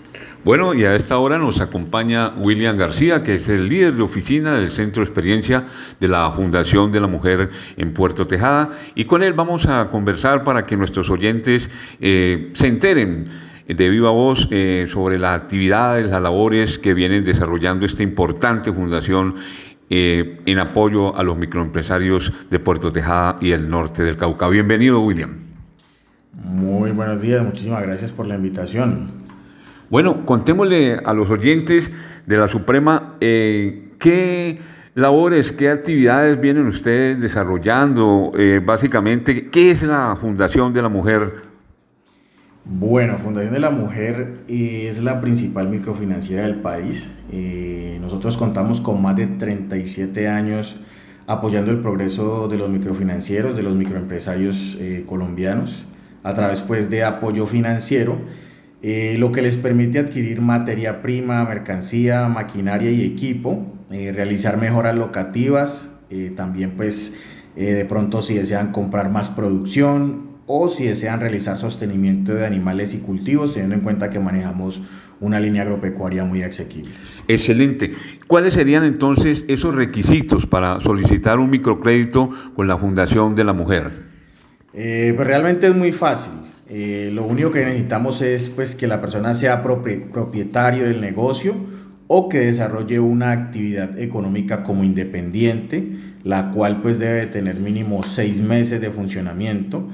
Bueno, y a esta hora nos acompaña William García, que es el líder de oficina del Centro de Experiencia de la Fundación de la Mujer en Puerto Tejada, y con él vamos a conversar para que nuestros oyentes se enteren de viva voz sobre las actividades, las labores que vienen desarrollando esta importante fundación en apoyo a los microempresarios de Puerto Tejada y el norte del Cauca. Bienvenido, William. Muy buenos días, muchísimas gracias por la invitación. Bueno, contémosle a los oyentes de la Suprema qué labores, qué actividades vienen ustedes desarrollando, básicamente, ¿qué es la Fundación de la Mujer? Bueno, Fundación de la Mujer es la principal microfinanciera del país. Nosotros contamos con más de 37 años apoyando el progreso de los microfinancieros, de los microempresarios colombianos, a través pues de apoyo financiero, lo que les permite adquirir materia prima, mercancía, maquinaria y equipo, realizar mejoras locativas, también pues de pronto si desean comprar más producción o si desean realizar sostenimiento de animales y cultivos, teniendo en cuenta que manejamos una línea agropecuaria muy asequible. Excelente. ¿Cuáles serían entonces esos requisitos para solicitar un microcrédito con la Fundación de la Mujer? Pues realmente es muy fácil. Lo único que necesitamos es pues, que la persona sea propietario del negocio o que desarrolle una actividad económica como independiente, la cual pues debe tener mínimo 6 meses de funcionamiento.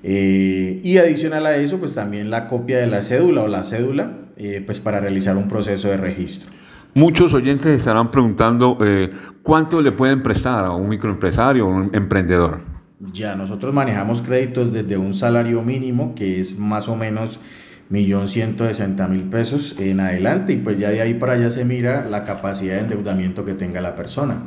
Y adicional a eso, pues también la copia de la cédula o la cédula, pues para realizar un proceso de registro. Muchos oyentes estarán preguntando cuánto le pueden prestar a un microempresario o un emprendedor. Ya, nosotros manejamos créditos desde un salario mínimo, que es más o menos 1.160.000 pesos en adelante, y pues ya de ahí para allá se mira la capacidad de endeudamiento que tenga la persona.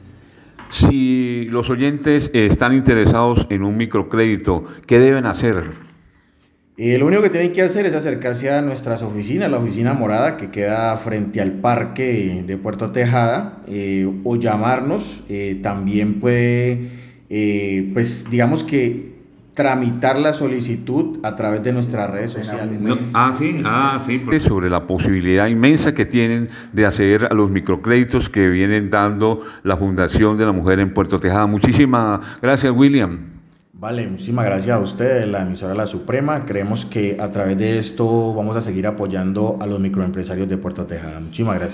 Si los oyentes están interesados en un microcrédito, ¿qué deben hacer? Lo único que tienen que hacer es acercarse a nuestras oficinas, la oficina morada que queda frente al parque de Puerto Tejada, o llamarnos. También puede, pues digamos que tramitar la solicitud a través de nuestras redes sociales. No, sí. Sobre la posibilidad inmensa que tienen de acceder a los microcréditos que vienen dando la Fundación de la Mujer en Puerto Tejada. Muchísimas gracias, William. Vale, muchísimas gracias a ustedes, la emisora La Suprema. Creemos que a través de esto vamos a seguir apoyando a los microempresarios de Puerto Tejada. Muchísimas gracias.